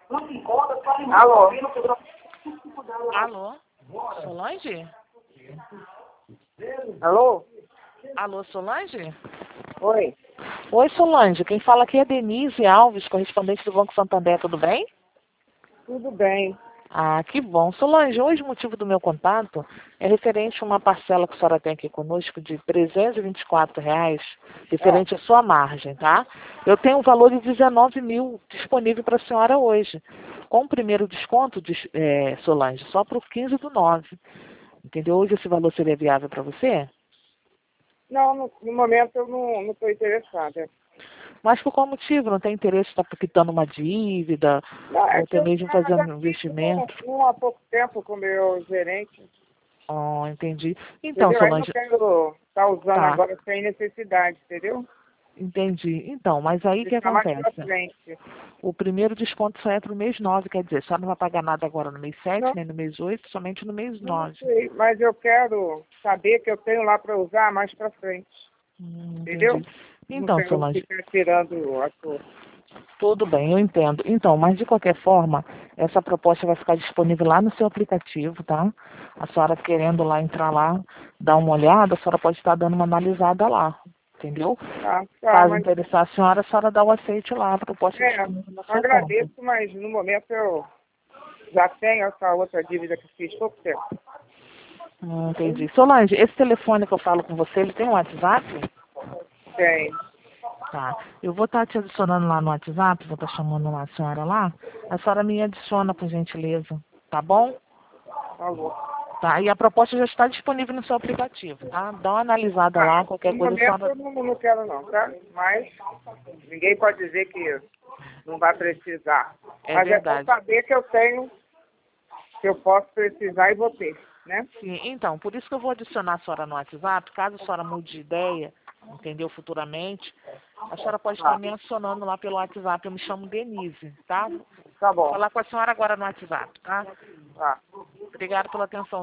Alô? Alô? Solange? Alô? Alô, Solange? Oi. Oi, Solange. Quem fala aqui é Denise Alves, correspondente do Banco Santander, tudo bem? Tudo bem. Ah, que bom. Solange, hoje o motivo do meu contato é referente a uma parcela que a senhora tem aqui conosco de R$ 324, referente à sua margem, tá? Eu tenho um valor de 19 mil disponível para a senhora hoje. Com o primeiro desconto, Solange, só para o 15/9. Entendeu? Hoje esse valor seria viável para você? Não, no momento eu não estou interessada. Mas por qual motivo? Não tem interesse em estar quitando uma dívida, Não, ou é que até eu mesmo já fazendo um fiz investimento? há pouco tempo com o meu gerente, Oh, entendi. Então, entendeu? Aí não Solange, quero estar usando tá, agora sem necessidade, entendeu? entendi. Então, mas aí o que Deixar mais pra acontece? frente. O primeiro desconto só é para o mês 9, quer dizer, só não vai pagar nada agora no mês 7, Não, nem no mês 8, somente no mês não 9. sei, mas eu quero saber que eu tenho lá para usar mais pra frente, entendeu? Entendi. Não Então, quero Solange, ficar tirando a cor. tudo bem, eu entendo. Então, mas de qualquer forma, essa proposta vai ficar disponível lá no seu aplicativo, tá? A senhora querendo lá entrar lá, dar uma olhada, a senhora pode estar dando uma analisada lá, entendeu? Tá, Caso mas interessar a senhora dá o aceite lá, a proposta disponível na sua conta. agradeço, mas no momento eu já tenho essa outra dívida que fiz pouco tempo. Entendi. Solange, esse telefone que eu falo com você, ele tem um WhatsApp? Tem. Tá. Eu vou estar te adicionando lá no WhatsApp, vou estar chamando lá a senhora lá. A senhora me adiciona, por gentileza, tá bom? Falou. Tá, e a proposta já está disponível no seu aplicativo, tá? Dá uma analisada lá, qualquer No coisa a momento senhora... eu não quero não, tá? Mas ninguém pode dizer que não vai precisar. É Mas é bom verdade. saber que eu tenho, que eu posso precisar e vou ter, né? Sim, então, por isso que eu vou adicionar a senhora no WhatsApp, caso a senhora mude de ideia, entendeu, futuramente, a senhora pode estar me acionando lá pelo WhatsApp, eu me chamo Denise, tá? Tá Vou bom. falar com a senhora agora no WhatsApp, tá? Tá. Obrigada pela atenção.